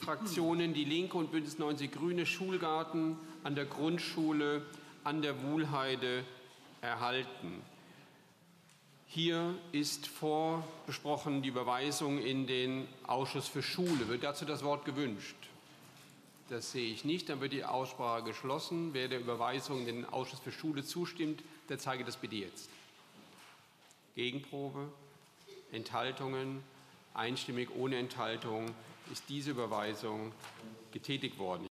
Fraktionen DIE LINKE und BÜNDNIS 90 die GRÜNEN Schulgarten an der Grundschule an der Wuhlheide erhalten. Hier ist vorbesprochen die Überweisung in den Ausschuss für Schule. Wird dazu das Wort gewünscht? Das sehe ich nicht. Dann wird die Aussprache geschlossen. Wer der Überweisung in den Ausschuss für Schule zustimmt, der zeige das bitte jetzt. Gegenprobe? Enthaltungen? Einstimmig ohne Enthaltung ist diese Überweisung getätigt worden.